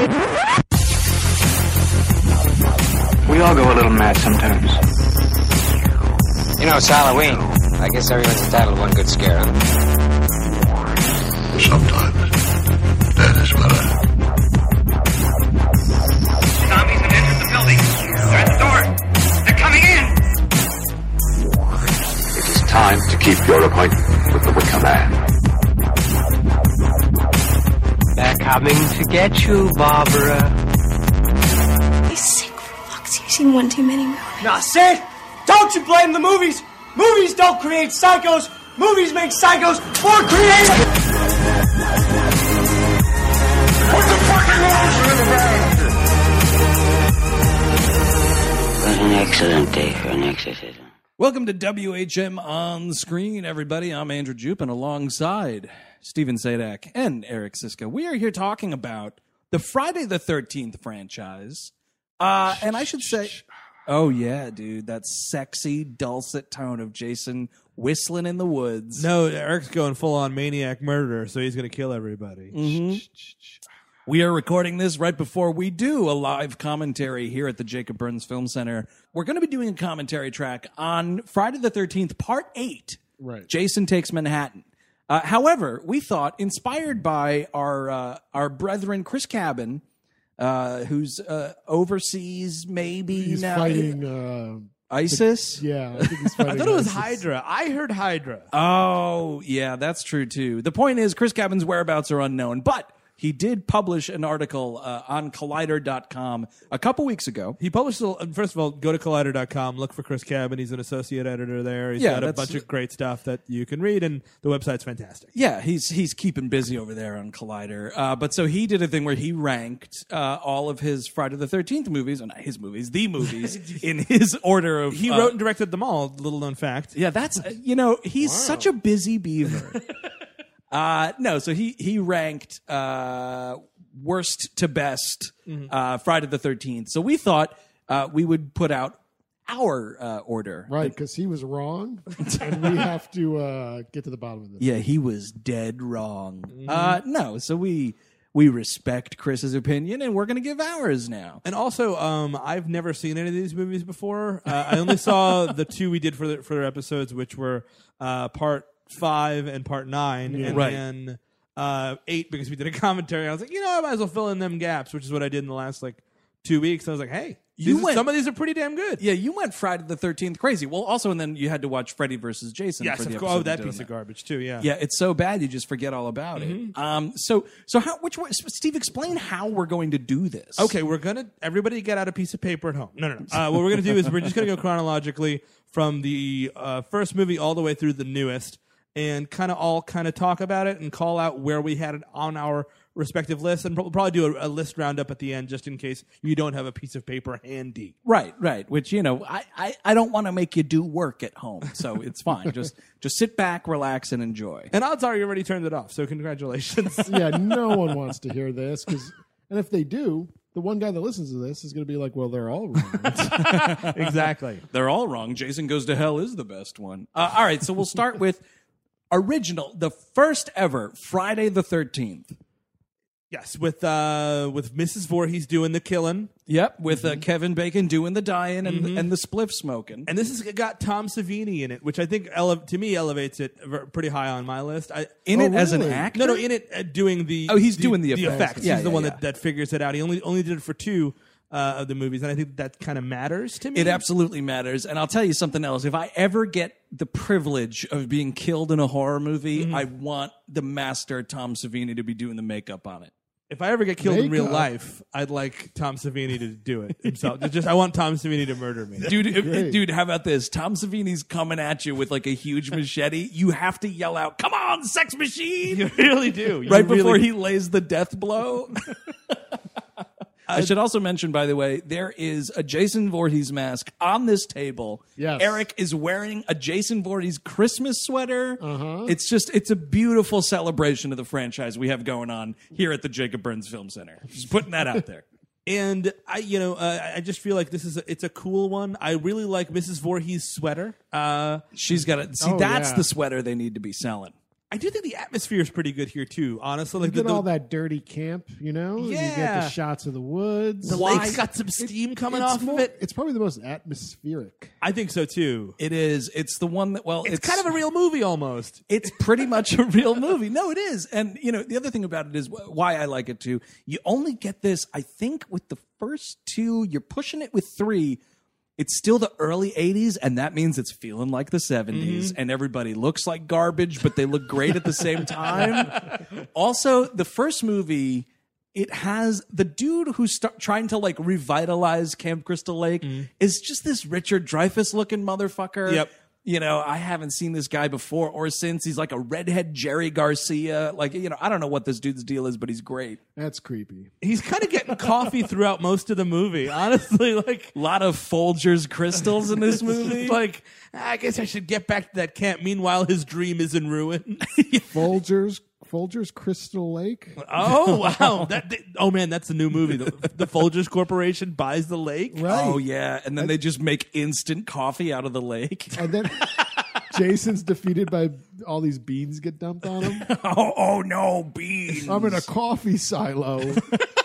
We all go a little mad sometimes. You know, it's Halloween. I guess everyone's entitled to one good scare, huh? Sometimes that is better. Zombies have entered the building. They're at the door. They're coming in. It is time to keep your appointment with the Wicker Man. They're coming to get you, Barbara. He's sick, for fuck's sake. You've seen one too many movies. Now, Sid, don't you blame the movies. Movies don't create psychos. Movies make psychos more creative. Put the fucking lotion in the bag! It was an excellent day for an exorcism. Welcome to WHM On Screen, everybody. I'm Andrew Jupe, and alongside Steven Sadak and Eric Siska, we are here talking about the Friday the 13th franchise. And I should say, oh yeah, dude, that sexy, dulcet tone of Jason whistling in the woods. No, Eric's going full-on maniac murderer, so he's going to kill everybody. Mm-hmm. We are recording this right before we do a live commentary here at the Jacob Burns Film Center. We're going to be doing a commentary track on Friday the 13th, Part 8, Right. Jason Takes Manhattan. However, we thought, inspired by our brethren Chris Cabin, who's overseas maybe he's now. Fighting ISIS? Yeah, I think he's fighting I thought it was ISIS. Hydra. I heard Hydra. Oh, yeah, that's true too. The point is, Chris Cabin's whereabouts are unknown, but he did publish an article on Collider.com a couple weeks ago. He published, first of all, go to Collider.com, look for Chris Cabin. He's an associate editor there. He's got a bunch of great stuff that you can read, and the website's fantastic. Yeah, he's keeping busy over there on Collider. But so he did a thing where he ranked all of his Friday the 13th movies, or not his movies, the movies, in his order of... He wrote and directed them all, little known fact. Yeah, that's, he's such a busy beaver. No, so he ranked worst to best Friday the 13th. So we thought we would put out our order. Right, because he was wrong, and we have to get to the bottom of this. Yeah, he was dead wrong. No, so we respect Chris's opinion, and we're going to give ours now. And also, I've never seen any of these movies before. I only saw the two we did for their episodes, which were Part 5 and Part 9, and then 8 because we did a commentary. I was like, I might as well fill in them gaps, which is what I did in the last 2 weeks. I was like, hey, some of these are pretty damn good. Yeah, you went Friday the 13th crazy. Well, also, and then you had to watch Freddy versus Jason. Yes, for the of course. episode Oh, that piece of garbage too. Yeah, yeah, it's so bad you just forget all about it. So how? Which way? Steve, explain how we're going to do this. Okay, everybody get out a piece of paper at home. No. What we're gonna do is we're just gonna go chronologically from the first movie all the way through the newest, and kind of talk about it and call out where we had it on our respective lists, and we'll probably do a list roundup at the end just in case you don't have a piece of paper handy. Right. Which, I don't want to make you do work at home, so it's fine. just sit back, relax, and enjoy. And odds are you already turned it off, so congratulations. Yeah, no one wants to hear this, and if they do, the one guy that listens to this is going to be like, well, they're all wrong. Exactly. They're all wrong. Jason Goes to Hell is the best one. All right, so we'll start with the first ever Friday the 13th. Yes, with Mrs. Voorhees doing the killing. Yep, with Kevin Bacon doing the dying and the spliff smoking. And this has got Tom Savini in it, which I think to me elevates it pretty high on my list. As an actor? No, in it doing the... Oh, he's doing the effects. Yeah, he's the one that figures it out. He only did it for 2 of the movies, and I think that kind of matters to me. It absolutely matters. And I'll tell you something else. If I ever get the privilege of being killed in a horror movie, I want the master Tom Savini to be doing the makeup on it. If I ever get killed in real life, I'd like Tom Savini to do it himself. I want Tom Savini to murder me. Dude, how about this? Tom Savini's coming at you with a huge machete. You have to yell out, "Come on, sex machine!" You really do. Before he lays the death blow. I should also mention, by the way, there is a Jason Voorhees mask on this table. Yes. Eric is wearing a Jason Voorhees Christmas sweater. Uh-huh. It's a beautiful celebration of the franchise we have going on here at the Jacob Burns Film Center. Just putting that out there. And I just feel like it's a cool one. I really like Mrs. Voorhees' sweater. She's got that's the sweater they need to be selling. I do think the atmosphere is pretty good here too. Honestly, like you get all that dirty camp, you know. Yeah. You get the shots of the woods. The lake's got some steam coming off of it. It's probably the most atmospheric. I think so too. It is. It's the one that it's kind of a real movie almost. It's pretty much a real movie. No, it is. And the other thing about it is why I like it too. You only get this, I think, with the first two. You're pushing it with three. It's still the early 80s, and that means it's feeling like the 70s, and everybody looks like garbage, but they look great at the same time. Also, the first movie, it has the dude who's trying to like revitalize Camp Crystal Lake is just this Richard Dreyfuss-looking motherfucker. Yep. I haven't seen this guy before or since. He's like a redhead Jerry Garcia. Like, I don't know what this dude's deal is, but he's great. That's creepy. He's kind of getting coffee throughout most of the movie, honestly. Like a lot of Folgers crystals in this movie. Like, I guess I should get back to that camp. Meanwhile, his dream is in ruin. Folgers Crystal Lake. Oh wow! Man, that's a new movie. The Folgers Corporation buys the lake. Right. Oh yeah, and then they just make instant coffee out of the lake. And then Jason's defeated by all these beans get dumped on him. Oh no, beans! I'm in a coffee silo.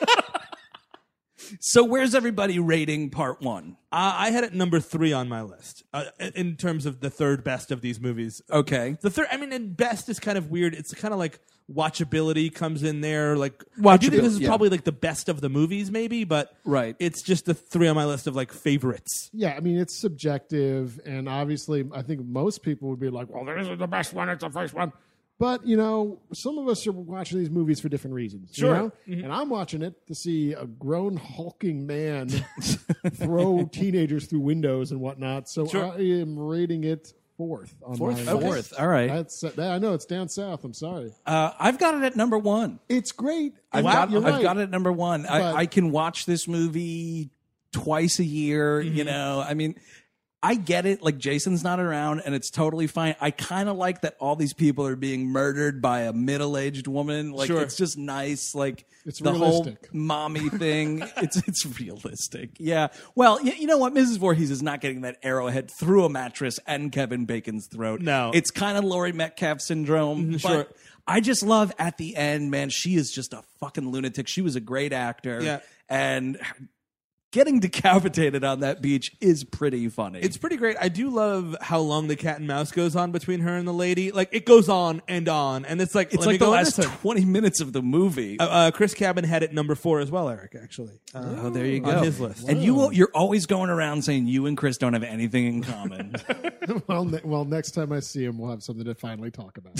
So where's everybody rating part one? I had it number 3 on my list in terms of the third best of these movies. Okay. The third, and best is kind of weird. It's kind of like watchability comes in there. Like, I do think this is probably like the best of the movies, maybe, but right. It's just the 3 on my list of like favorites. Yeah, I mean, it's subjective, and obviously, I think most people would be like, well, this is the best one, it's the first one. But, some of us are watching these movies for different reasons. Sure. You know? And I'm watching it to see a grown, hulking man throw teenagers through windows and whatnot. So sure. I am rating it fourth. Fourth. All right. I know, it's down south. I'm sorry. I've got it at number 1. It's great. I've got it at number 1. I can watch this movie twice a year. I mean, I get it. Like, Jason's not around, and it's totally fine. I kind of like that all these people are being murdered by a middle-aged woman. Like, sure. It's just nice. Like, it's the realistic. Whole mommy thing. it's realistic. Yeah. Well, you know what? Mrs. Voorhees is not getting that arrowhead through a mattress and Kevin Bacon's throat. No. It's kind of Laurie Metcalf syndrome. Sure. But I just love at the end, man, she is just a fucking lunatic. She was a great actor. Yeah. And getting decapitated on that beach is pretty funny. It's pretty great. I do love how long the cat and mouse goes on between her and the lady. Like, it goes on, and it's like the last 20 minutes of the movie. Chris Cabin had it number 4 as well, Eric. Actually, oh, there you go on his list. And you're always going around saying you and Chris don't have anything in common. Well, next time I see him, we'll have something to finally talk about.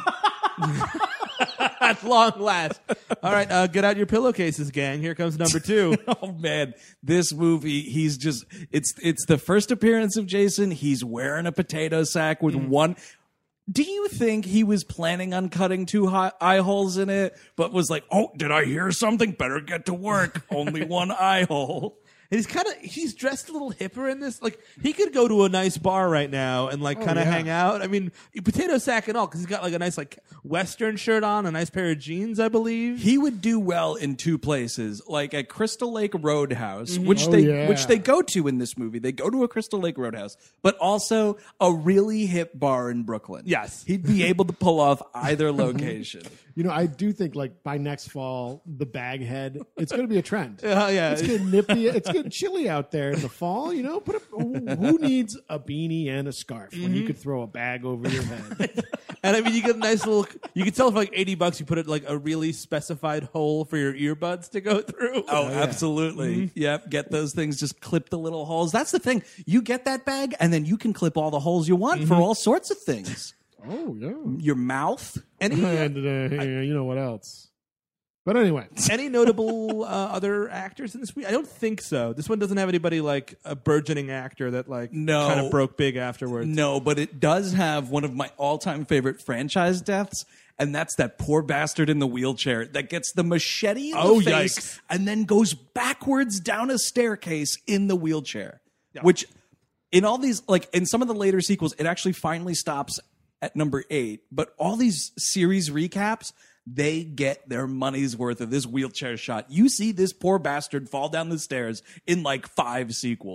At long last. All right, get out your pillowcases, gang. Here comes number 2. Oh man, this movie, it's the first appearance of Jason. He's wearing a potato sack with one. Do you think he was planning on cutting 2 eye holes in it, but was like, oh, did I hear something? Better get to work. Only 1 eye hole. And he's dressed a little hipper in this. Like, he could go to a nice bar right now and kind of hang out. I mean, potato sack and all, because he's got like a nice like Western shirt on, a nice pair of jeans, I believe. He would do well in 2 places, like at Crystal Lake Roadhouse, which they go to in this movie. They go to a Crystal Lake Roadhouse, but also a really hip bar in Brooklyn. Yes. He'd be able to pull off either location. I do think like by next fall, the bag head, it's going to be a trend. Yeah. It's getting nippy. It's getting chilly out there in the fall. Who needs a beanie and a scarf when you could throw a bag over your head? And I mean, you get a nice little. You could tell for like $80, you put it like a really specified hole for your earbuds to go through. Oh, absolutely. Yep. Get those things. Just clip the little holes. That's the thing. You get that bag, and then you can clip all the holes you want for all sorts of things. Oh yeah. Your mouth. And you know what else? But anyway, any notable other actors in this movie? I don't think so. This one doesn't have anybody like a burgeoning actor that kind of broke big afterwards. No, but it does have one of my all-time favorite franchise deaths, and that's that poor bastard in the wheelchair that gets the machete in the face yikes. and then goes backwards down a staircase in the wheelchair. Yeah. Which, in all these, like in some of the later sequels, it actually finally stops at number 8. But all these series recaps, they get their money's worth of this wheelchair shot. You see this poor bastard fall down the stairs in like 5 sequels.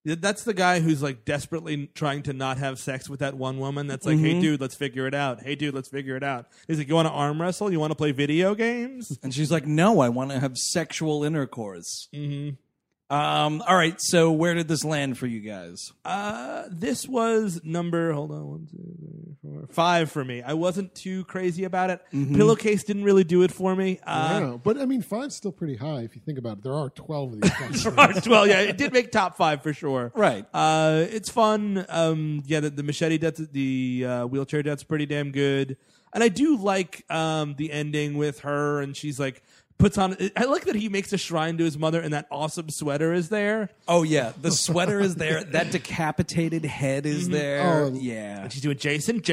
That's the guy who's like desperately trying to not have sex with that one woman. That's like, hey, dude, let's figure it out. Hey, dude, let's figure it out. He's like, you want to arm wrestle? You want to play video games? And she's like, no, I want to have sexual intercourse. Mm-hmm. All right, so where did this land for you guys? This was number, hold on, 1, 2, 3, 4, 5 for me. I wasn't too crazy about it. Pillowcase didn't really do it for me. But I mean, 5's still pretty high if you think about it. There are 12 of these. There are 12, yeah. It did make top 5 for sure. Right. It's fun. The machete death, the wheelchair death's pretty damn good. And I do like the ending with her, and she's like, puts on. I like that he makes a shrine to his mother, and that awesome sweater is there. Oh yeah, the sweater is there. That decapitated head is there. Yeah, and she's doing Jason,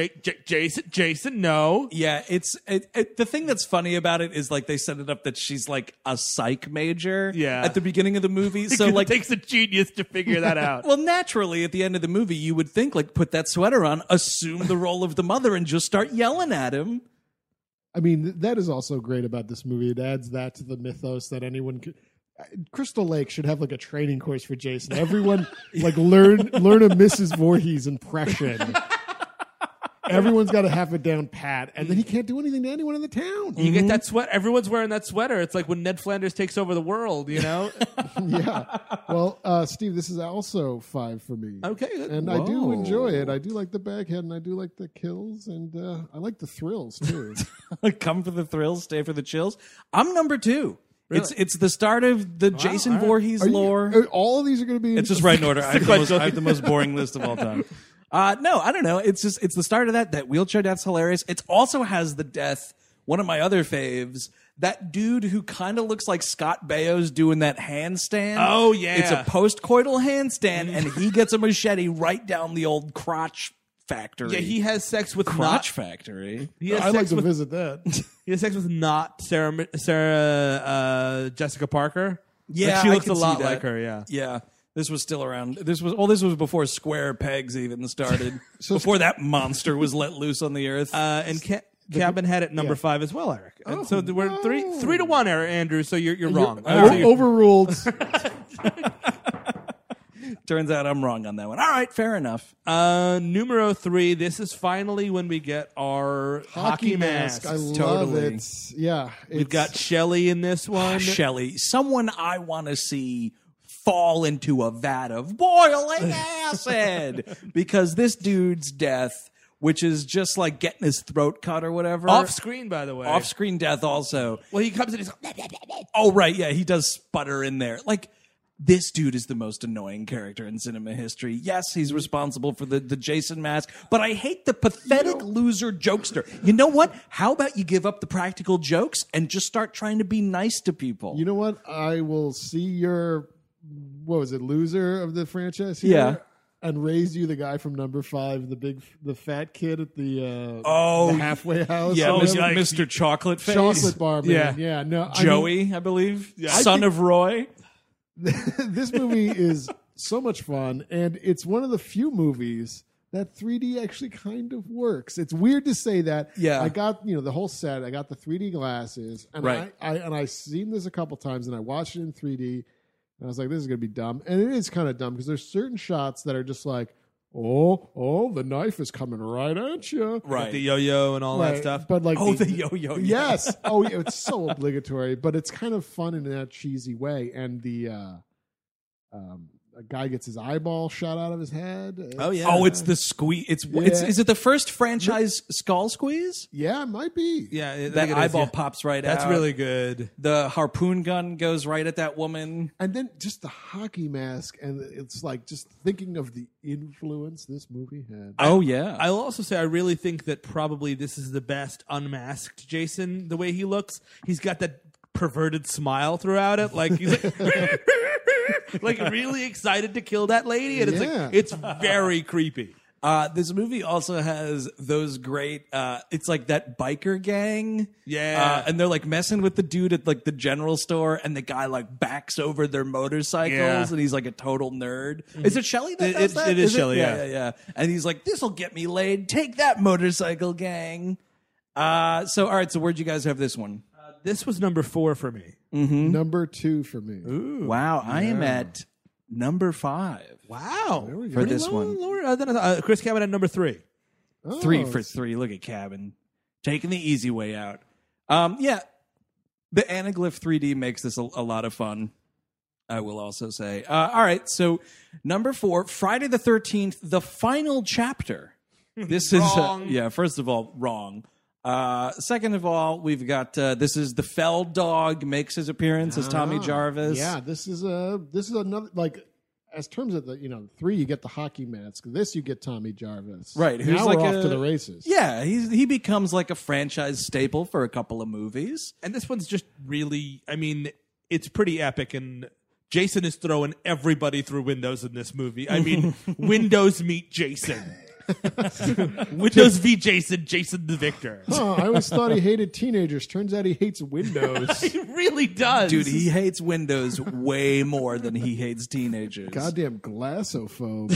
Jason. No, yeah. It's the thing that's funny about it is like they set it up that she's like a psych major. Yeah. At the beginning of the movie, so like it takes a genius to figure that out. Well, naturally, at the end of the movie, you would think like put that sweater on, assume the role of the mother, and just start yelling at him. I mean, that is also great about this movie. It adds that to the mythos that anyone could. Crystal Lake should have like a training course for Jason. Everyone like learn a Mrs. Voorhees impression. Everyone's got to have it down pat, and then he can't do anything to anyone in the town. You get that sweat. Everyone's wearing that sweater. It's like when Ned Flanders takes over the world, you know? Yeah. Well, Steve, this is also 5 for me. Okay. And I do enjoy it. I do like the baghead, and I do like the kills, and I like the thrills, too. Come for the thrills, stay for the chills. I'm number 2. Really? It's the start of the Jason Voorhees lore. All of these are going to be... It's just right in order. I have the most boring list of all time. No, I don't know. It's the start of that. That wheelchair death's hilarious. It also has the death, one of my other faves, that dude who kind of looks like Scott Baio's doing that handstand. Oh, yeah. It's a post-coital handstand, and he gets a machete right down the old crotch factory. Yeah, he has sex with crotch factory. I'd like to visit that. He has sex with not Sarah Jessica Parker. Yeah, like she looks I a can lot see that. like her, yeah. Yeah. This was still around. This was before square pegs even started. Before that monster was let loose on the earth. And Cabin had it number 5 as well, Eric. And so we're 3-1, Andrew. So you're wrong. Overruled. Turns out I'm wrong on that one. All right, fair enough. Numero 3. This is finally when we get our hockey mask. I love it. Yeah, we've got Shelley in this one. Shelley, someone I want to see fall into a vat of boiling acid because this dude's death, which is just like getting his throat cut or whatever. Off screen, by the way. Off screen death also. Well, he comes in, he's like, oh, right. Yeah, he does sputter in there. Like, this dude is the most annoying character in cinema history. Yes, he's responsible for the Jason mask, but I hate the pathetic loser jokester. You know what? How about you give up the practical jokes and just start trying to be nice to people? You know what? I will see your... What was it, loser of the franchise here? Yeah. And raise you the guy from number 5, the fat kid at the halfway house. Yeah, Mr. Chocolate Face. Chocolate bar, man. Yeah, no. Joey, I believe. Yeah. Son of Roy. This movie is so much fun, and it's one of the few movies that 3D actually kind of works. It's weird to say that. Yeah. I got, the whole set. I got the 3D glasses, and right. I've seen this a couple times, and I watched it in 3D. And I was like, this is going to be dumb. And it is kind of dumb because there's certain shots that are just like, oh, the knife is coming right at you. Right. Like the yo-yo and all that stuff. But like the yo-yo. Yes. Oh, yeah, it's so obligatory. But it's kind of fun in that cheesy way. And the a guy gets his eyeball shot out of his head. It's the squeeze. Is it the first franchise skull squeeze? Yeah, it might be. Yeah, that eyeball pops right out. That's really good. The harpoon gun goes right at that woman. And then just the hockey mask, and it's like just thinking of the influence this movie had. Oh, yeah. I'll also say I really think that probably this is the best unmasked Jason, the way he looks. He's got that perverted smile throughout it. Like, he's like... like really excited to kill that lady, and it's very creepy. This movie also has those great. It's like that biker gang, and they're like messing with the dude at like the general store, and the guy like backs over their motorcycles, and he's like a total nerd. Is it Shelley that does that? It is Shelley, yeah. And he's like, "This'll get me laid. Take that, motorcycle gang." All right. So where'd you guys have this one? This was number 4 for me. Mm-hmm. Number 2 for me. Ooh. Wow, I am at number 5. Wow. For this one. Lower than Chris Cabin at number 3. 3 for 3. Look at Cabin. Taking the easy way out. The Anaglyph 3D makes this a lot of fun, I will also say. All right, so number 4, Friday the 13th, the final chapter. This is, first of all, wrong. Second of all, we've got this is the Feld Dog makes his appearance as Tommy Jarvis. Yeah, this is another, like, as terms of the 3, you get the hockey mask. This you get Tommy Jarvis. Right, who's now like we're off to the races. Yeah, he becomes like a franchise staple for a couple of movies. And this one's just really, I mean, it's pretty epic, and Jason is throwing everybody through windows in this movie. I mean, Windows meet Jason. Windows v. Jason, Jason the victor. Oh, I always thought he hated teenagers. Turns out he hates Windows. He really does. Dude, he hates Windows way more than he hates teenagers. Goddamn glassophobe.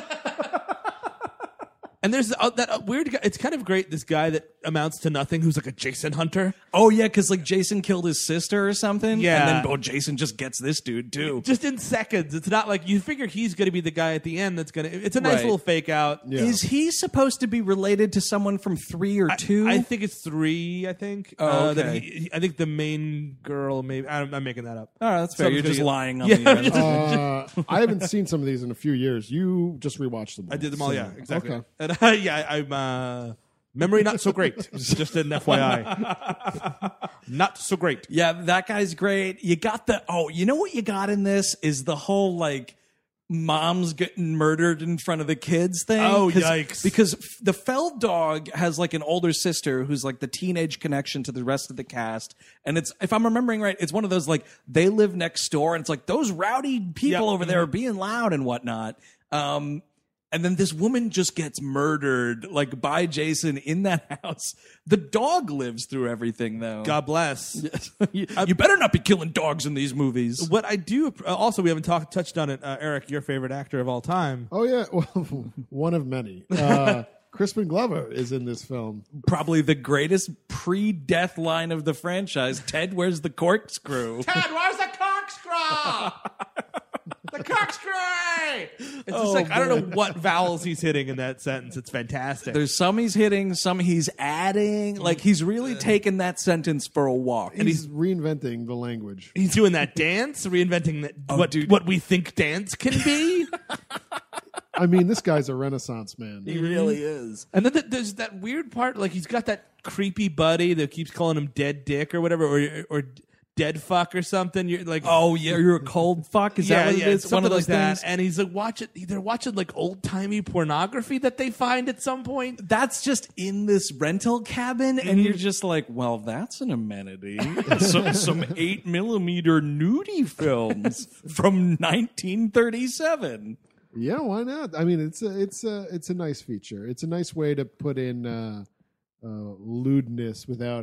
And there's that weird guy. It's kind of great, this guy that amounts to nothing who's like a Jason hunter. Oh, yeah, because like Jason killed his sister or something. Yeah. And then Jason just gets this dude, too. Just in seconds. It's not like you figure he's going to be the guy at the end that's going to... It's a nice little fake out. Yeah. Is he supposed to be related to someone from 3 or 2? I think it's 3, I think. Oh, okay. That I think the main girl, maybe... I'm making that up. All right, that's fair. You're just lying on Yeah, the end. I haven't seen some of these in a few years. You just rewatched them all. I did them all, yeah, exactly. Okay. And I'm memory not so great. Just an FYI. Not so great. Yeah, that guy's great. You got you know what you got in this is the whole like mom's getting murdered in front of the kids thing. Oh, yikes. Because the Feld Dog has like an older sister who's like the teenage connection to the rest of the cast. And it's, if I'm remembering right, it's one of those like they live next door and it's like those rowdy people over there are being loud and whatnot. And then this woman just gets murdered, like, by Jason in that house. The dog lives through everything, though. God bless. You better not be killing dogs in these movies. What I do... also, we haven't touched on it. Eric, your favorite actor of all time. Oh, yeah. Well, one of many. Crispin Glover is in this film. Probably the greatest pre-death line of the franchise. Ted, where's the corkscrew? Ted, where's the corkscrew? The corkscrew! It's just like, I don't know what vowels he's hitting in that sentence. It's fantastic. There's some he's hitting, some he's adding. Like, he's really taken that sentence for a walk. And he's reinventing the language. He's doing that dance, reinventing that, what we think dance can be. I mean, this guy's a Renaissance man. He really is. And then there's that weird part, like he's got that creepy buddy that keeps calling him dead dick or whatever, or dead fuck or something. You're like, oh yeah, you're a cold fuck. Is that what it is? Something One of those like things. that. And he's like they're watching like old timey pornography that they find at some point. That's just in this rental cabin, and you're just like, well, that's an amenity. some 8mm nudie films from 1937. Yeah, why not? I mean, it's a nice feature. It's a nice way to put in lewdness without,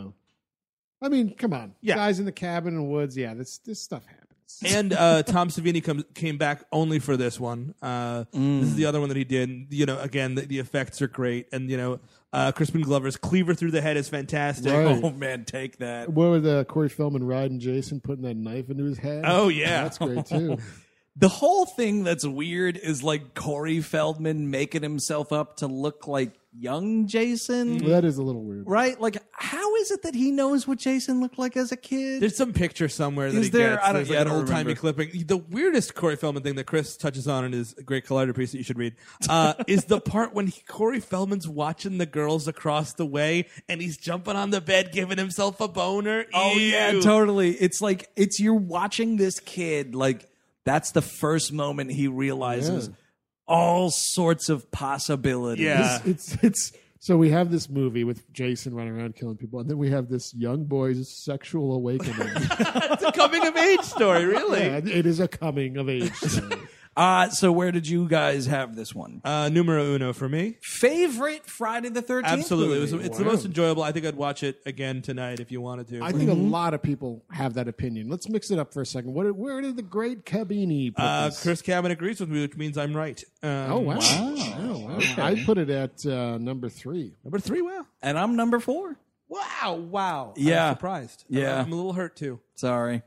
I mean, come on. Yeah. Guys in the cabin in the woods, yeah, this stuff happens. And Tom Savini came back only for this one. This is the other one that he did. Again, the effects are great. And, Crispin Glover's cleaver through the head is fantastic. Right. Oh, man, take that. What with Corey Feldman riding Jason, putting that knife into his head? Oh, yeah. That's great, too. The whole thing that's weird is like Corey Feldman making himself up to look like young Jason. Well, that is a little weird. Right? Like, how is it that he knows what Jason looked like as a kid? There's some picture somewhere that Is he there? gets. I don't- There's like yeah, I an don't old-timey remember. clipping. The weirdest Corey Feldman thing that Chris touches on in his great Collider piece that you should read is the part when Corey Feldman's watching the girls across the way and he's jumping on the bed giving himself a boner. Oh, yeah, Ew. totally. It's like, you're watching this kid, like, that's the first moment he realizes all sorts of possibilities. Yeah. It's so we have this movie with Jason running around killing people, and then we have this young boy's sexual awakening. It's a coming-of-age story, really. Yeah, it is a coming of age story. So where did you guys have this one? Numero uno for me. Favorite Friday the 13th Absolutely. movie? It's the most enjoyable. I think I'd watch it again tonight if you wanted to. I think a lot of people have that opinion. Let's mix it up for a second. Where did the great Cabini put this? Chris Cabin agrees with me, which means I'm right. Oh, wow. Okay. I put it at number 3. Number 3, wow. And I'm number 4. Wow. Yeah. I'm surprised. Yeah. I'm a little hurt, too. Sorry.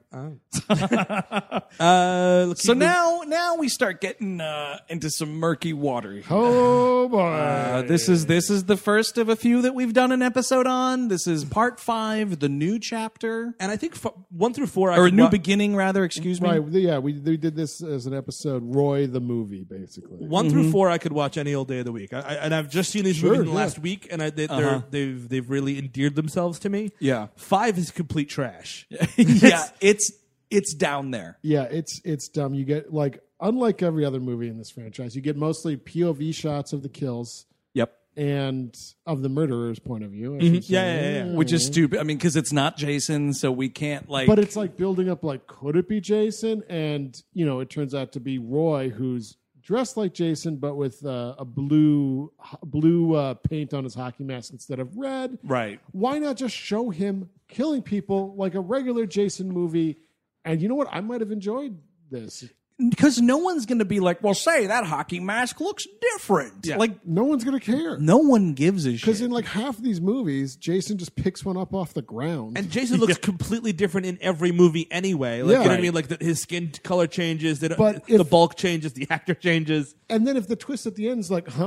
So now we start getting into some murky water here. Oh boy! This is the first of a few that we've done an episode on. This is part 5, the new chapter, and I think 1 through 4, or a new beginning, rather. Excuse me. Right? Yeah, we did this as an episode. Roy the movie, basically. 1 through 4, I could watch any old day of the week. And I've just seen these movies in the last week, and they've really endeared themselves to me. Yeah. 5 is complete trash. Yeah, it's down there. Yeah, it's dumb. You get unlike every other movie in this franchise, you get mostly POV shots of the kills. Yep. And of the murderer's point of view. Yeah. Which is stupid. I mean, because it's not Jason, so we can't But it's building up could it be Jason? And, it turns out to be Roy, who's dressed like Jason, but with a blue paint on his hockey mask instead of red. Right. Why not just show him killing people like a regular Jason movie? And you know what? I might have enjoyed this. Because no one's going to be like, well, say that hockey mask looks different. Yeah. No one's going to care. No one gives a shit. Because in half of these movies, Jason just picks one up off the ground. And Jason looks completely different in every movie anyway. You know what I mean? His skin color changes, the bulk changes, the actor changes. And then if the twist at the end is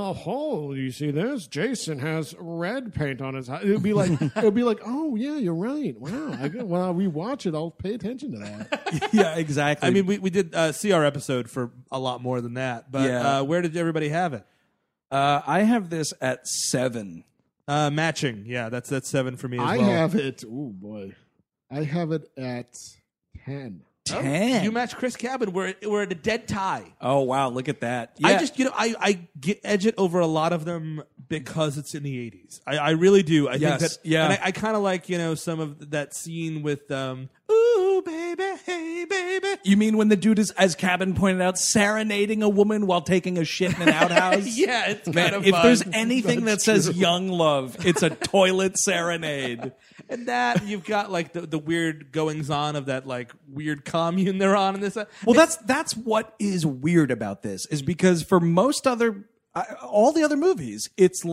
you see this? Jason has red paint on his. It would be like, oh yeah, you're right. Wow, when I rewatch it, I'll pay attention to that. Yeah, exactly. I mean, we did see our episode for a lot more than that. But where did everybody have it? I have this at 7. Matching, yeah, that's 7 for me as well. I have it. Oh boy, I have it at 10. 10. You match Chris Cabin. We're at a dead tie. Oh wow, look at that. Yeah. I just I edge it over a lot of them because it's in the 80s. I really do. I think that. Yeah. And I kind of like some of that scene with ooh baby, hey baby. You mean when the dude is, as Cabin pointed out, serenading a woman while taking a shit in an outhouse? Yeah, it's kind of if fun. there's anything that says young love, it's a toilet serenade. And that you've got the weird goings on of that weird commune they're on in this. Well, that's what is weird about this, is because for most all the other movies, it's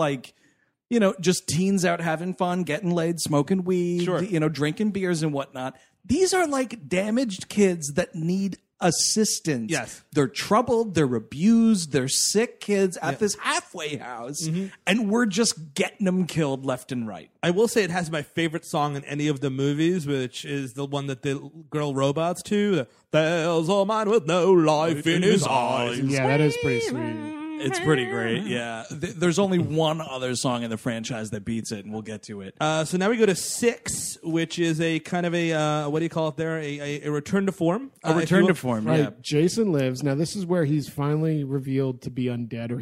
just teens out having fun, getting laid, smoking weed, sure. Drinking beers and whatnot. These are damaged kids that need assistance. Yes. They're troubled, they're abused, they're sick kids at this halfway house, and we're just getting them killed left and right. I will say it has my favorite song in any of the movies, which is the one that the girl robots to. There's a man with no life in his eyes. Yeah, that is pretty sweet. It's pretty great, yeah. There's only one other song in the franchise that beats it, and we'll get to it. So now we go to 6, which is a kind of a, what do you call it there? A return to form. A return to form, right. yeah. Jason lives. Now, this is where he's finally revealed to be undead, or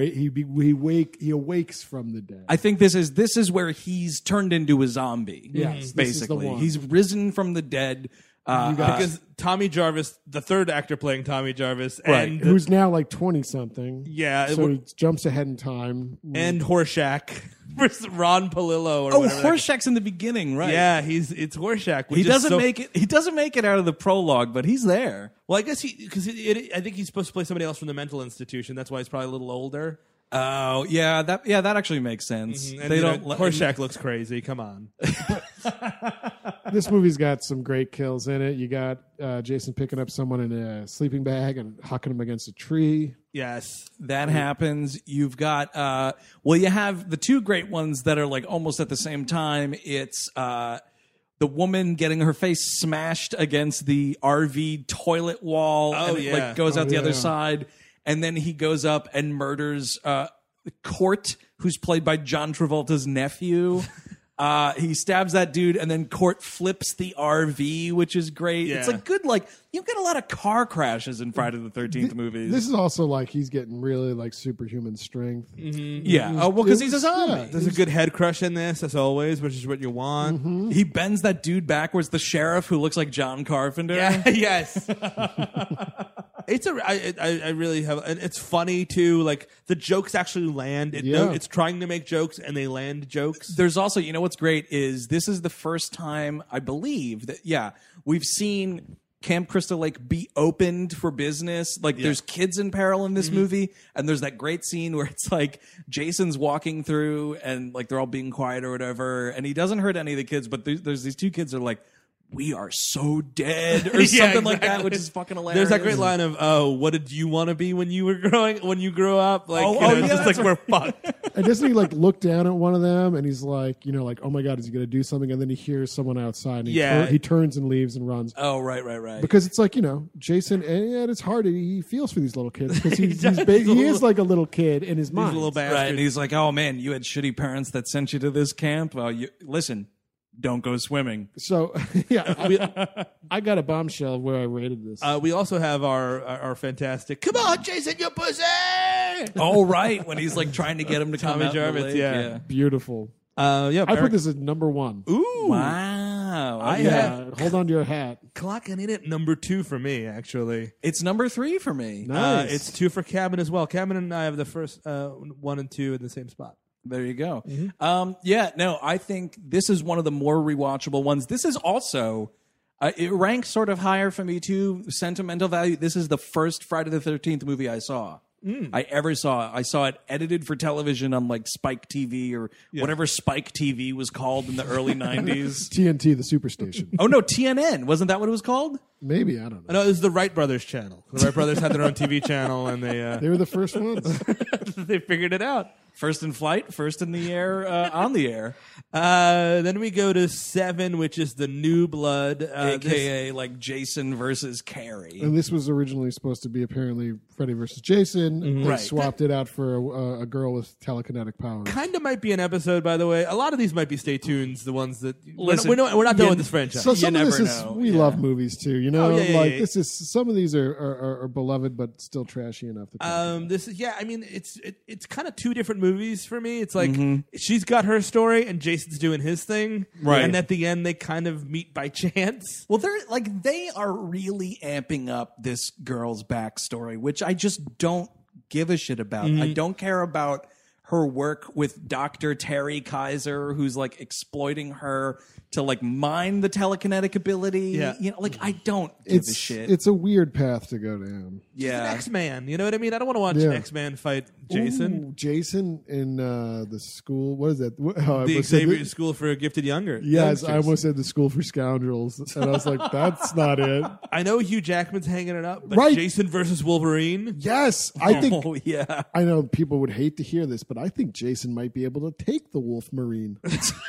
he awakes from the dead. I think this is where he's turned into a zombie. Yes, basically. He's risen from the dead. Because Tommy Jarvis, the third actor playing Tommy Jarvis, right. and who's now 20-something. Yeah. So he jumps ahead in time. And Horshack versus Ron Palillo. Horshack's in the beginning, right? Yeah, it's Horshack. He doesn't make it. He doesn't make it out of the prologue, but he's there. Well, I guess I think he's supposed to play somebody else from the mental institution. That's why he's probably a little older. Oh, yeah, that actually makes sense. Mm-hmm. They don't. Horshack looks crazy. Come on. This movie's got some great kills in it. You got Jason picking up someone in a sleeping bag and hucking him against a tree. Yes, that happens. You've got you have the two great ones that are almost at the same time. It's the woman getting her face smashed against the RV toilet wall and goes out the other side. And then he goes up and murders Court, who's played by John Travolta's nephew. He stabs that dude, and then Court flips the RV, which is great. Yeah. It's good, you get a lot of car crashes in Friday the 13th movies. This is also he's getting really superhuman strength. Mm-hmm. Yeah. Because he's a zombie. Yeah, there's a good head crush in this, as always, which is what you want. Mm-hmm. He bends that dude backwards, the sheriff who looks like John Carpenter. Yeah, yes. I really have, and it's funny too. The jokes actually land. It's trying to make jokes, and they land jokes. There's also, what's great is this is the first time I believe that we've seen Camp Crystal Lake be opened for business. There's kids in peril in this movie, and there's that great scene where it's Jason's walking through, and they're all being quiet or whatever, and he doesn't hurt any of the kids, but there's these two kids that are "We are so dead," or something like that, which is fucking hilarious. There's that great line of, "Oh, what did you want to be when you grew up?" Like, yeah, just like we're fucked. And doesn't he like look down at one of them and he's like, like, oh my God, is he going to do something? And then he hears someone outside and he turns and leaves and runs. Oh, right. Because it's like, Jason, and it's hard. He feels for these little kids because he is like a little kid in his mind. He's a little bastard. Right, and he's like, "Oh man, you had shitty parents that sent you to this camp. Well, listen, don't go swimming." So, I got a bombshell where I rated this. We also have our fantastic, "Come on, Jason, you pussy!" Oh, right, when he's like trying to get him to come Tommy out in the Jarvis, lake. yeah. Beautiful. I put this at number 1. Ooh, Wow. Hold on to your hat. Clocking in at number 2 for me, actually. It's number 3 for me. Nice. It's 2 for Cabin as well. Cabin and I have the first 1 and 2 in the same spot. There you go. Mm-hmm. I think this is one of the more rewatchable ones. This is also, it ranks sort of higher for me too, sentimental value. This is the first Friday the 13th movie I saw. I ever saw. I saw it edited for television on like Spike TV or whatever Spike TV was called in the early 90s. TNT, the Superstation. Oh no, TNN. Wasn't that what it was called? Maybe, I don't know. No, it was the Wright Brothers channel. The Wright Brothers had their own TV channel, and they were the first ones. They figured it out. First in flight, first in the air, on the air. Then we go to 7, which is the New Blood, AKA like Jason versus Carrie. And this was originally supposed to be apparently Freddy versus Jason. They Right. swapped it out for a girl with telekinetic powers. Kind of might be an episode, by the way. A lot of these might be Stay Tunes, the ones that Listen, we're not done with this franchise. So some You of this never is know. we love movies too, yeah. Some of these are beloved but still trashy enough to This is it's kind of 2 different movies for me. It's like she's got her story and Jason's doing his thing, Right. And at the end they kind of meet by chance. Well, they are really amping up this girl's backstory, which I just don't give a shit about. I don't care about her work with Dr. Terry Kaiser, who's like exploiting her to like mine the telekinetic ability. Yeah. I don't give a shit. It's a weird path to go down. Yeah. X-Man, you know what I mean? I don't want to watch Yeah. X-Man fight Jason. Ooh, Jason in the school. What is that? I The almost said Xavier School for Gifted Younger. Yes, I Youngsters. almost said the School for Scoundrels, and I was like, "That's not it." I know Hugh Jackman's hanging it up, but Right. Jason versus Wolverine. Yes, I think. Oh, yeah. I know people would hate to hear this, but I think Jason might be able to take the Wolf Marine.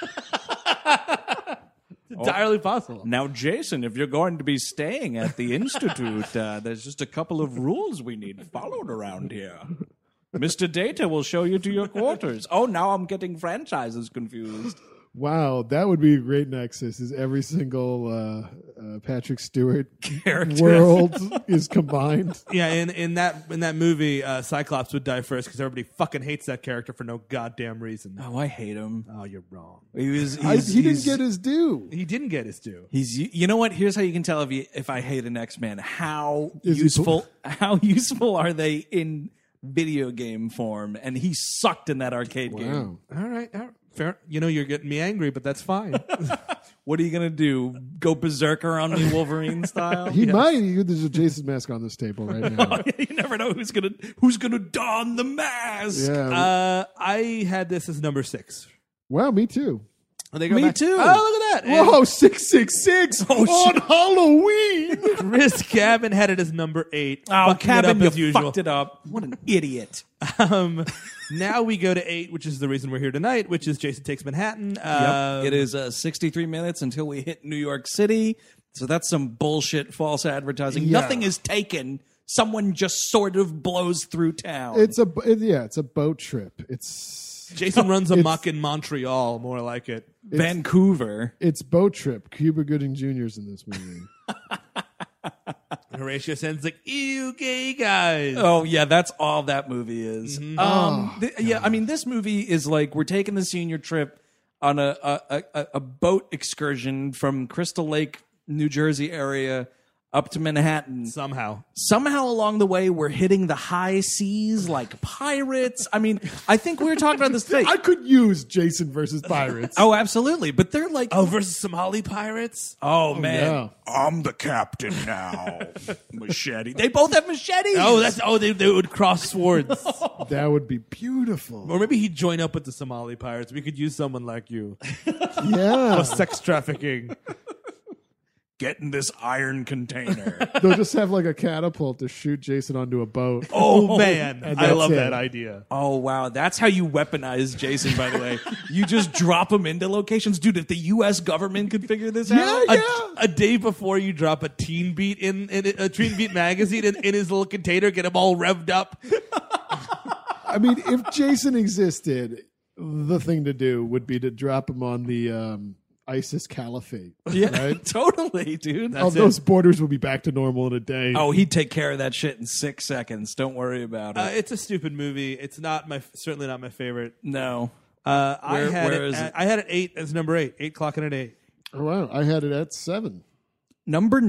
Entirely possible. Now, Jason, if you're going to be staying at the Institute, there's just a couple of rules we need followed around here. Mr. Data will show you to your quarters. Oh, now I'm getting franchises confused. Wow, that would be a great nexus. Is every single Patrick Stewart Character. world is combined? Yeah, in that movie, Cyclops would die first because everybody fucking hates that character for no goddamn reason. Oh, I hate him. Oh, you're wrong. He didn't get his due. He didn't get his due. You know what? Here's how you can tell if I hate an X-Man. How Is he useful are they in video game form? And he sucked in that arcade game. Wow. All right. Fair. You're getting me angry, but that's fine. What are you gonna do? Go berserker on me, Wolverine style? He might. There's a Jason mask on this table right now. You never know who's gonna don the mask. Yeah. I had this as number 6. Wow, me too. They go Me back- too. Oh, look at that. Whoa, 666 on Halloween. Chris Cabin had it as number 8. Oh, fucking it up Cabin, as you usual. fucked it up. What an idiot. Now we go to 8, which is the reason we're here tonight, which is Jason Takes Manhattan. It is 63 minutes until we hit New York City. So that's some bullshit false advertising. Yeah. Nothing is taken. Someone just sort of blows through town. It's a boat trip. Jason runs amok in Montreal, more like it. Vancouver. It's boat trip. Cuba Gooding Jr.'s in this movie. Horatio Sands like, ew, gay guys. Oh yeah, that's all that movie is. I mean, this movie is like we're taking the senior trip on a boat excursion from Crystal Lake, New Jersey area up to Manhattan. Somehow Along the way, we're hitting the high seas like pirates. I mean, I think we were talking about this today. I could use Jason versus Pirates. Oh, absolutely. But they're like, versus Somali pirates. oh man, yeah. I'm the captain now. Machete. They both have machetes. They would cross swords. That would be beautiful. Or maybe he'd join up with the Somali pirates. We could use someone like you Yeah. for sex trafficking. get in this iron container. They'll just have like a catapult to shoot Jason onto a boat. Oh man, And I that's love it. that idea. Oh, wow. That's how you weaponize Jason, by the way. You just drop him into locations. Dude, if the U.S. government could figure this out. A day before you drop a Teen Beat in a Teen Beat magazine in his little container, get him all revved up. I mean, if Jason existed, the thing to do would be to drop him on the ISIS caliphate. Yeah, right? totally, dude. All those borders will be back to normal in a day. Oh, he'd take care of that shit in 6 seconds. Don't worry about it. It's a stupid movie. It's not certainly not my favorite. No. I had where is it? I had it 8 as number 8. 8 clocking at 8. Oh, wow. I had it at 7. Number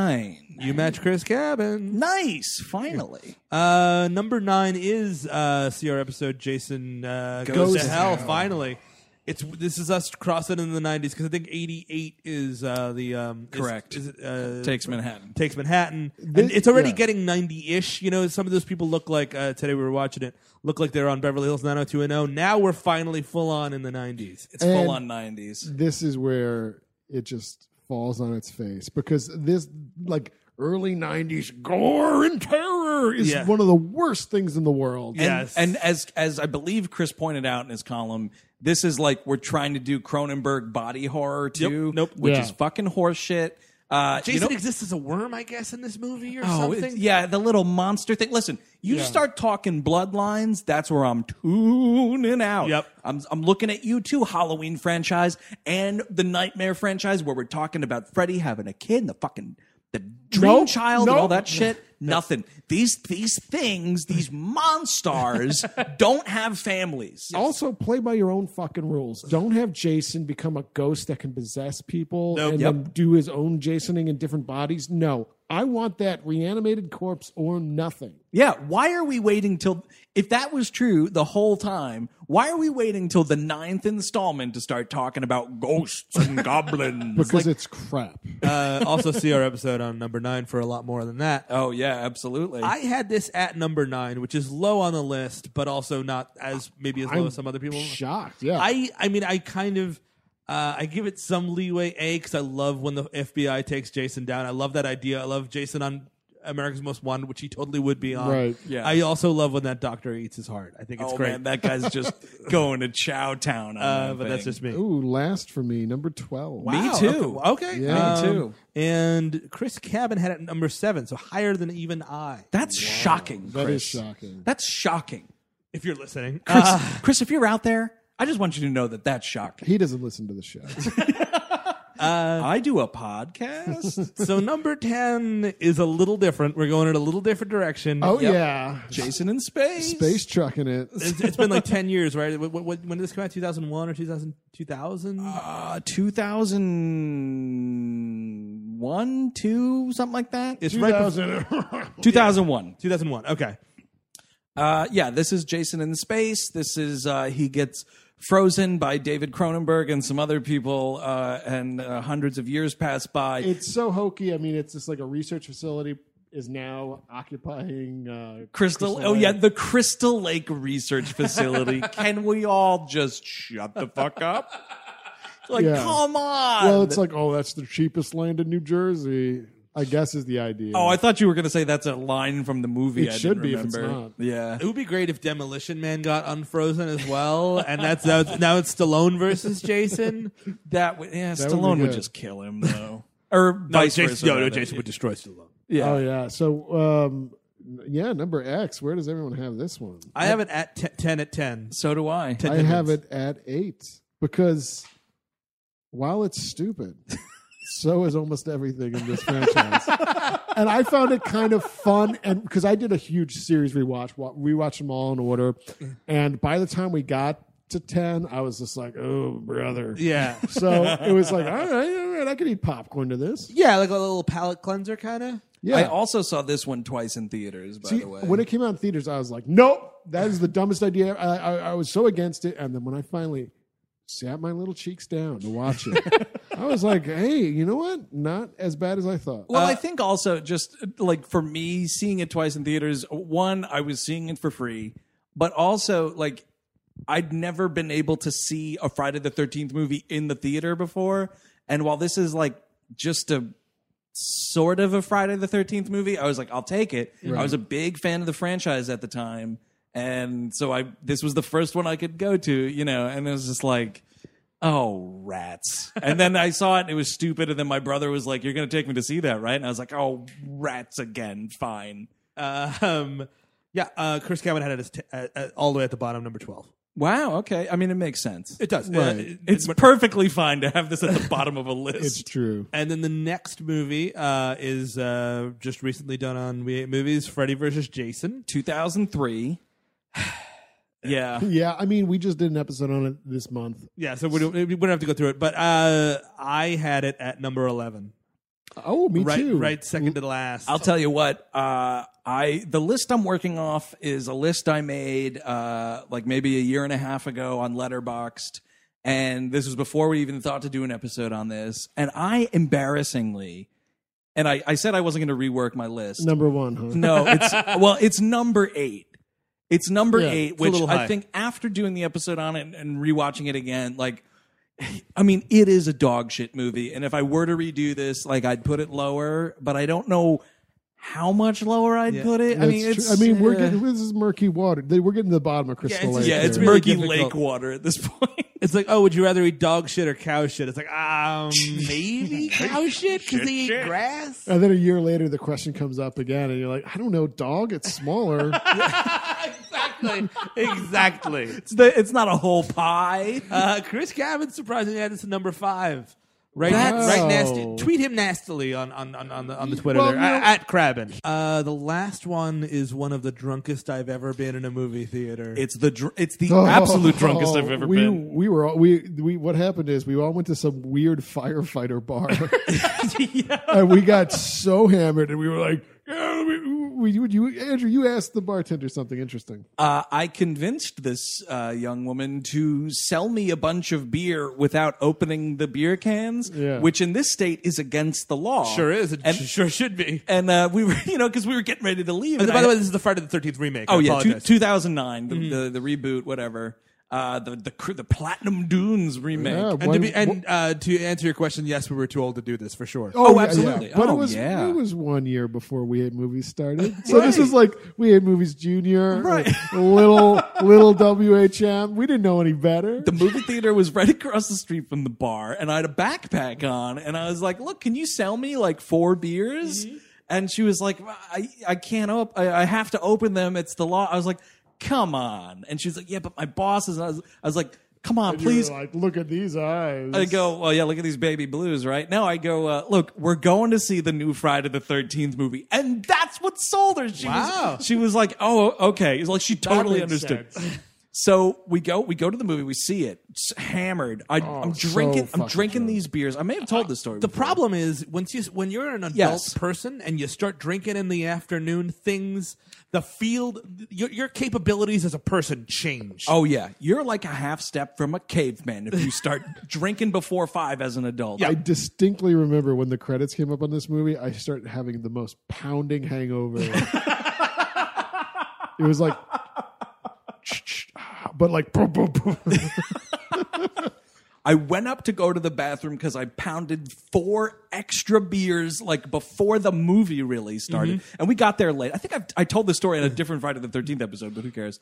9. You match Chris Cabin. Nice. Finally. Number 9 is see our episode Jason goes to hell. Finally, this is us crossing in the 90s because I think 88 is the Correct. Is it, Takes Manhattan. Takes Manhattan. And it's already getting 90-ish. You know, some of those people look like today we were watching it. Look like they're on Beverly Hills 90210. Now we're finally full on in the 90s. It's full on 90s. This is where it just falls on its face because this like early 90s gore and terror is one of the worst things in the world. Yes. And as I believe Chris pointed out in his column, this is like we're trying to do Cronenberg body horror too, which is fucking horseshit. Jason exists as a worm, I guess, in this movie or Oh, something. yeah, the little monster thing. Listen, you start talking bloodlines, that's where I'm tuning out. Yep. I'm looking at you too, Halloween franchise and the Nightmare franchise, where we're talking about Freddy having a kid and the dream child and all that shit. Nothing. These things, these monsters, don't have families. Also, play by your own fucking rules. Don't have Jason become a ghost that can possess people and then do his own Jasoning in different bodies. No. I want that reanimated corpse or nothing. Yeah, why are we waiting till... If that was true the whole time, why are we waiting till the 9th installment to start talking about ghosts and goblins? Because it's crap. Also see our episode on number 9 for a lot more than that. Oh, yeah, absolutely. I had this at number 9, which is low on the list, but also not as low as some other people. Shocked, yeah. I mean, I kind of... I give it some leeway, because I love when the FBI takes Jason down. I love that idea. I love Jason on America's Most Wanted, which he totally would be on. Right. Yeah. I also love when that doctor eats his heart. I think it's great. Man, that guy's just going to Chow Town. But that's just me. Ooh, last for me, number 12. Wow. Me too. Okay. Yeah. Me too. And Chris Cabin had it at number 7, so higher than even I. That's shocking, That Chris. is shocking. That's shocking. If you're listening. Chris, if you're out there, I just want you to know that that's shocking. He doesn't listen to the show. I do a podcast. So number 10 is a little different. We're going in a little different direction. Oh, yeah. Jason in Space. Space trucking it. It's been like 10 years, right? When did this come out? 2001 or 2000? 2001, 2, something like that. It's 2000. 2001. 2001. Okay. Yeah, this is Jason in Space. This is he gets frozen by David Cronenberg and some other people, and hundreds of years pass by. It's so hokey. I mean, it's just like a research facility is now occupying Crystal Lake. yeah, the Crystal Lake Research Facility. Can we all just shut the fuck up? Like, Yeah. come on. Well, it's like, oh, that's the cheapest land in New Jersey, I guess is the idea. Oh, I thought you were going to say that's a line from the movie. It I should didn't be if it's remember. not. Yeah. It would be great if Demolition Man got unfrozen as well, and now it's Stallone versus Jason. That would, yeah, That would Stallone be would good. just kill him though, or vice versa. rather. Jason would destroy Stallone. Yeah. Oh, yeah. So, number X. Where does everyone have this one? I have it at 10 at 10. So do I. 10 I have minutes. it at 8 because while it's stupid, so is almost everything in this franchise. And I found it kind of fun, and because I did a huge series rewatch, rewatched them all in order, and by the time we got to 10, I was just like, oh, brother. Yeah. So it was like, all right, I could eat popcorn to this. Yeah, like a little palate cleanser kind of. Yeah. I also saw this one twice in theaters. By See, the way, when it came out in theaters, I was like, nope, that is the dumbest idea. I was so against it. And then when I finally sat my little cheeks down to watch it, I was like, hey, you know what? Not as bad as I thought. well, I think also just like for me, seeing it twice in theaters. One, I was seeing it for free, but also like I'd never been able to see a Friday the 13th movie in the theater before. And while this is like just a sort of a Friday the 13th movie, I was like, I'll take it. Right. I was a big fan of the franchise at the time. And so this was the first one I could go to, you know, and it was just like, oh, rats. And then I saw it and it was stupid. And then my brother was like, you're going to take me to see that, right? And I was like, oh, rats again. Fine. Chris Cabot had it all the way at the bottom, number 12. Wow. Okay. I mean, it makes sense. It does. Right. It's perfectly fine to have this at the bottom of a list. It's true. And then the next movie is just recently done on We Hate Movies, Freddy vs. Jason. 2003. Yeah. Yeah, I mean, we just did an episode on it this month. Yeah, so we don't have to go through it. But I had it at number 11. Oh, me too. Right, second to the last. I'll tell you what. The list I'm working off is a list I made like maybe a year and a half ago on Letterboxd, and this was before we even thought to do an episode on this. And I embarrassingly, and I said I wasn't going to rework my list. Number 1, huh? No, it's number 8. It's number 8, which little high. I think after doing the episode on it and rewatching it again, like, I mean, it is a dog shit movie. And if I were to redo this, like, I'd put it lower, but I don't know how much lower I'd put it. I mean, That's true. I mean, we're getting this is murky water. We're getting to the bottom of Crystal Lake. Yeah, it's here. really murky difficult. lake water at this point. It's like, oh, would you rather eat dog shit or cow shit? It's like, maybe cow shit because they eat grass. And then a year later, the question comes up again, and you're like, I don't know, dog. It's smaller. Exactly. It's not a whole pie. Chris Cabot surprisingly had this at number 5. Right, Wow. right. Nasty. Tweet him nastily on the Twitter Well, there no. at Crabin. The last one is one of the drunkest I've ever been in a movie theater. It's the absolute drunkest I've ever been. We what happened is we all went to some weird firefighter bar, and we got so hammered, and we were like, Andrew, you asked the bartender something interesting. I convinced this young woman to sell me a bunch of beer without opening the beer cans, which in this state is against the law. Sure is. It sure should be. And we were, because we were getting ready to leave. And by the way, this is the Friday the 13th remake. Oh, I yeah, apologize. 2009, the reboot, whatever. The Platinum Dunes remake. Yeah, to answer your question, yes, we were too old to do this for sure. Oh, yeah, absolutely. Yeah. But Oh, it was 1 year before We Hate Movies started. So this was like We Hate Movies Junior, Right. little WHM. We didn't know any better. The movie theater was right across the street from the bar, and I had a backpack on, and I was like, look, can you sell me like 4 beers? Mm-hmm. And she was like, I can't I have to open them. It's the law. I was like, come on. And she's like, yeah, but my boss is. I was like, come on, And please. you were like, look at these eyes. I go, well, yeah, look at these baby blues, right? No, I go, look, we're going to see the new Friday the 13th movie. And that's what sold her. She was like, oh, okay. It's like she totally makes understood. sense. So we go to the movie, we see it. It's hammered. I'm drinking these beers. I may have told this story The before. problem is when you're an adult person and you start drinking in the afternoon, your capabilities as a person change. Oh, yeah. You're like a half step from a caveman if you start drinking before 5 as an adult. I distinctly remember when the credits came up on this movie, I started having the most pounding hangover. It was like, but like, boom, boom, boom. I went up to go to the bathroom because I pounded 4 extra beers like before the movie really started. Mm-hmm. And we got there late. I think I told this story in a different Friday the 13th episode, but who cares?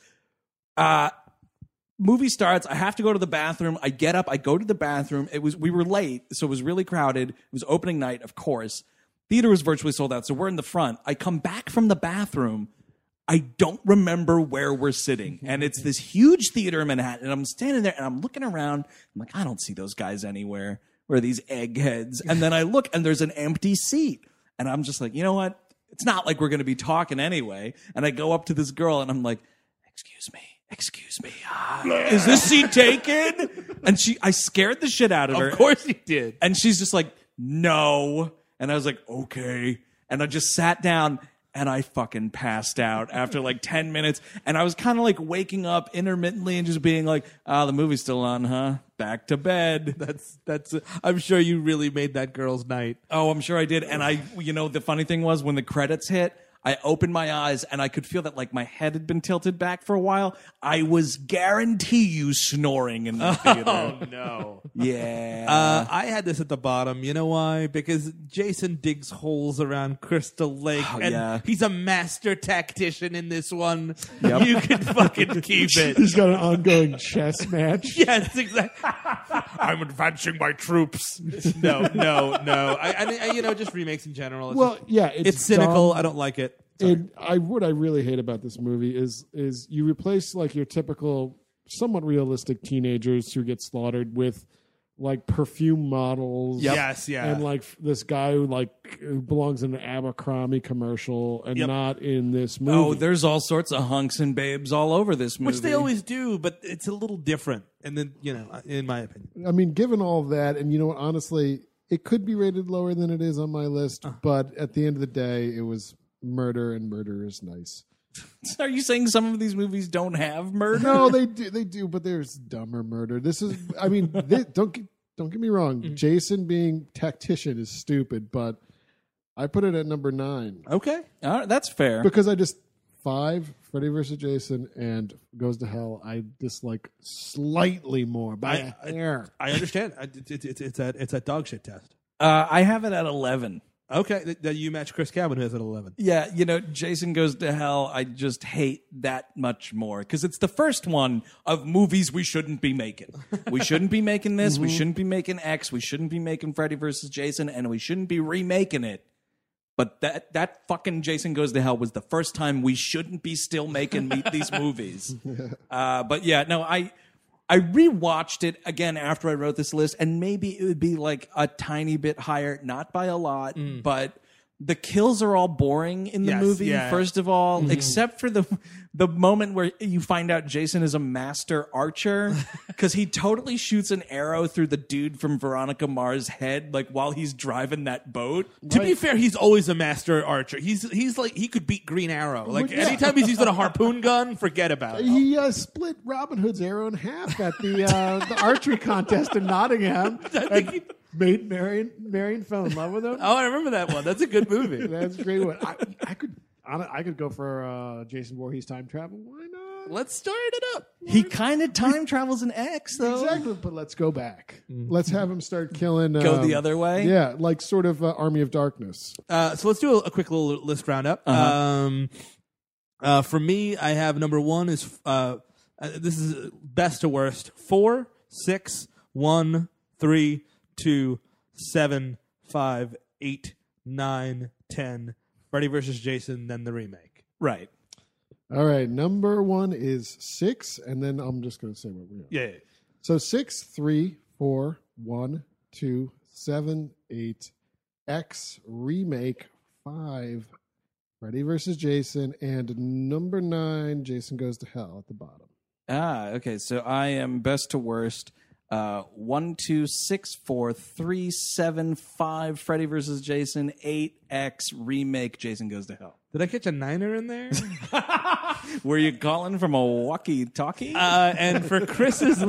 Movie starts. I have to go to the bathroom. I get up. I go to the bathroom. We were late, so it was really crowded. It was opening night, of course. Theater was virtually sold out, so we're in the front. I come back from the bathroom. I don't remember where we're sitting. And it's this huge theater in Manhattan. And I'm standing there and I'm looking around. I'm like, I don't see those guys anywhere. Where are these eggheads? And then I look and there's an empty seat. And I'm just like, you know what? It's not like we're going to be talking anyway. And I go up to this girl and I'm like, excuse me. Is this seat taken? And I scared the shit out of her. Of course you did. And she's just like, no. And I was like, okay. And I just sat down. And I fucking passed out after like 10 minutes. And I was kind of like waking up intermittently and just being like, the movie's still on, huh? Back to bed. That's. I'm sure you really made that girl's night. Oh, I'm sure I did. And the funny thing was when the credits hit, I opened my eyes and I could feel that like my head had been tilted back for a while. I was guarantee you snoring in the theater. Oh no. Yeah. I had this at the bottom. You know why? Because Jason digs holes around Crystal Lake, and he's a master tactician in this one. Yep. You can fucking keep it. He's got an ongoing chess match. Yes, exactly. I'm advancing my troops. No. I just remakes in general. Well, yeah, it's cynical. dumb. I don't like it. And what I really hate about this movie is you replace like your typical, somewhat realistic teenagers who get slaughtered with like perfume models. Yep. Yes, yeah. And like this guy who belongs in an Abercrombie commercial and not in this movie. Oh, there's all sorts of hunks and babes all over this movie. Which they always do, but it's a little different. And then, in my opinion. I mean, given all of that, and you know what, honestly, it could be rated lower than it is on my list, but at the end of the day, it was murder, and murder is nice. Are you saying some of these movies don't have murder? No, they do, but there's dumber murder. This is, I mean, don't get me wrong. Jason being tactician is stupid, but I put it at number 9. Okay, all right, that's fair. Because 5, Freddy vs. Jason, and Goes to Hell, I dislike slightly more by a hair. I understand. It's a dog shit test. I have it at 11. Okay, that you match Chris Cabin, who has it at 11. Yeah, Jason Goes to Hell, I just hate that much more because it's the first one of movies we shouldn't be making. We shouldn't be making this. We shouldn't be making X. We shouldn't be making Freddy vs. Jason, and we shouldn't be remaking it. But that fucking Jason Goes to Hell was the first time we shouldn't be still making these movies. But yeah, no, I rewatched it again after I wrote this list, and maybe it would be like a tiny bit higher, not by a lot, but the kills are all boring in the movie, first of all, except for the moment where you find out Jason is a master archer, because he totally shoots an arrow through the dude from Veronica Mars' head, like while he's driving that boat. To be fair, he's always a master archer. He's like, he could beat Green Arrow. Like anytime he's using a harpoon gun, forget about it. He split Robin Hood's arrow in half at the archery contest in Nottingham. Made Marion fell in love with him. Oh, I remember that one. That's a good movie. That's a great one. I could go for Jason Voorhees time travel. Why not? Let's start it up. He kind of time travels in X, though. Exactly, but let's go back. Let's have him start killing. Go the other way? Yeah, like sort of Army of Darkness. So let's do a quick little list roundup. For me, I have number 1 is, this is best to worst, 4, 6, 1, 3, 2, 7, 5, 8, 9, 10. Freddy vs. Jason, then the remake. Right. All right. Number 1 is 6, and then I'm just going to say what we are. Yeah. So 6, 3, 4, 1, 2, 7, 8, X remake 5, Freddy vs. Jason, and number 9, Jason Goes to Hell at the bottom. Okay. So I am best to worst. 1, 2, 6, 4, 3, 7, 5, Freddy vs. Jason, 8X remake, Jason Goes to Hell. Did I catch a 9er in there? Were you calling from a walkie-talkie? And for Chris's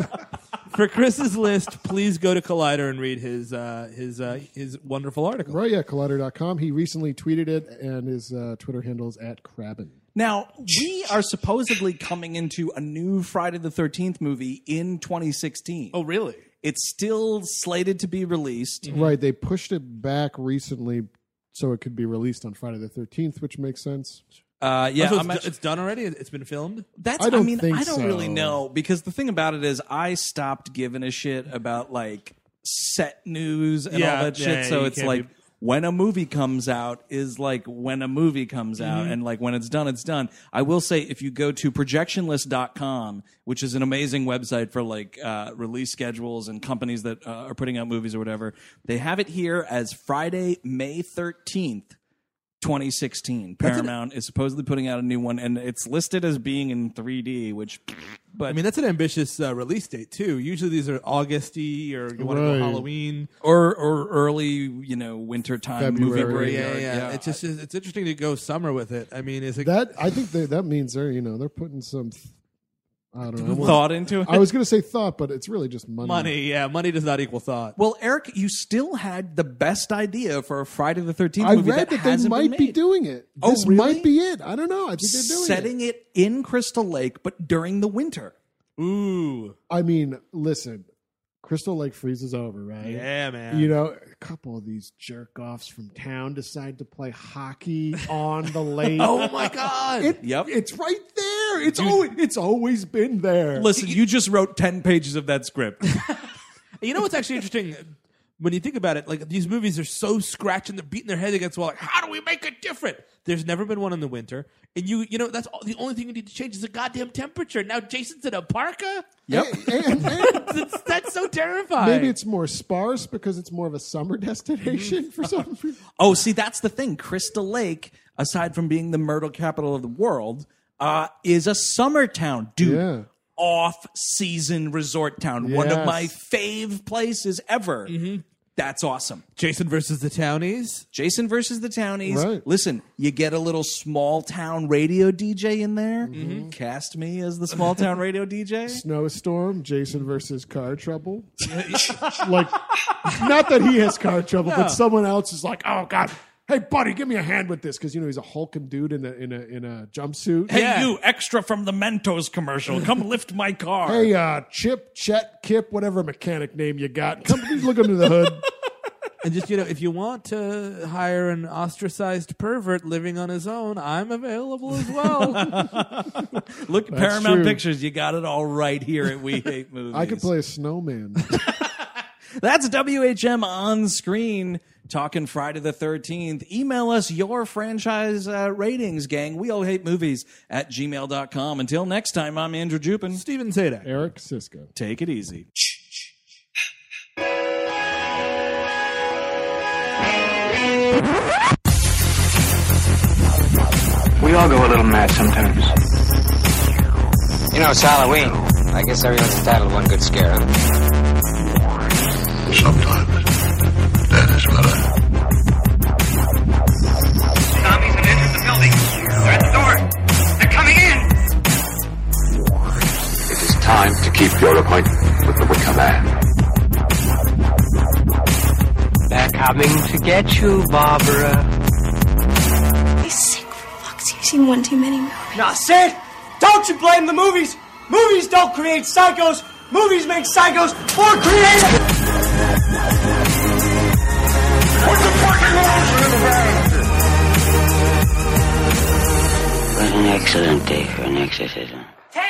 list, please go to Collider and read his wonderful article. Right, yeah, Collider.com. He recently tweeted it, and his Twitter handle is @Crabben. Now, we are supposedly coming into a new Friday the 13th movie in 2016. Oh, really? It's still slated to be released. Right, they pushed it back recently so it could be released on Friday the 13th, which makes sense. Yeah, so it's done already? It's been filmed? I don't really know, because the thing about it is I stopped giving a shit about like set news and all that shit. So it's like when a movie comes out is like when a movie comes out, and like when it's done, it's done. I will say if you go to projectionlist.com, which is an amazing website for like release schedules and companies that are putting out movies or whatever, they have it here as Friday, May 13th. 2016. Paramount is supposedly putting out a new one, and it's listed as being in 3D, but I mean, that's an ambitious release date too. Usually these are Augusty, or you want to go Halloween, or early, winter time. February. Yeah. It's just it's interesting to go summer with it. I mean, is it that? I think that means they're putting some I don't know. thought into it. I was going to say thought, but it's really just money. Money does not equal thought. Well, Eric, you still had the best idea for a Friday the 13th I movie read that they hasn't might been be made. doing it. Oh, This really? might be it. I don't know. I think they're doing Setting it in Crystal Lake, but during the winter. Ooh. I mean, listen, Crystal Lake freezes over, right? Yeah, man. You know, a couple of these jerk-offs from town decide to play hockey on the lake. Oh, my God. It's right there. It's always been there. Listen, you just wrote 10 pages of that script. You know what's actually interesting? When you think about it, like these movies are so scratching, they're beating their head against the wall. Like, how do we make it different? There's never been one in the winter, and you know that's the only thing you need to change is the goddamn temperature. Now Jason's in a parka. Yep. That's so terrifying. Maybe it's more sparse because it's more of a summer destination for some reason. Oh, see, that's the thing. Crystal Lake, aside from being the myrtle capital of the world, is a summer town, dude. Yeah. Off-season resort town. One of Yes. my fave places ever. That's awesome. Jason versus the Townies. Jason versus the Townies. Right. Listen, you get a little small town radio DJ in there. Cast me as the small town radio DJ. Snowstorm, Jason versus car trouble. Like, not that he has car trouble, but someone else is like, oh, God. Hey, buddy, give me a hand with this because he's a hulking dude in a jumpsuit. Hey, you extra from the Mentos commercial, come lift my car. Hey, Chip, Chet, Kip, whatever mechanic name you got, come please look under the hood. And just, if you want to hire an ostracized pervert living on his own, I'm available as well. Look, That's Paramount true. Pictures, you got it all right here at We Hate Movies. I could play a snowman. That's WHM on screen. Talking Friday the 13th. Email us your franchise ratings, gang. We all hate movies at gmail.com. Until next time, I'm Andrew Jupin. Steven Sadak. Eric Sisko. Take it easy. We all go a little mad sometimes. You know, it's Halloween. I guess everyone's entitled to one good scare, huh? Sometimes that is better. Zombies have entered the building. They're at the door. They're coming in. It is time to keep your appointment with the Wicker Man. They're coming to get you, Barbara. He's sick for fuck's sake. You've seen one too many movies. Now, Sid, don't you blame the movies. Movies don't create psychos. Movies make psychos more creative. Put the fucking monster in the van! What an excellent day for an exorcism.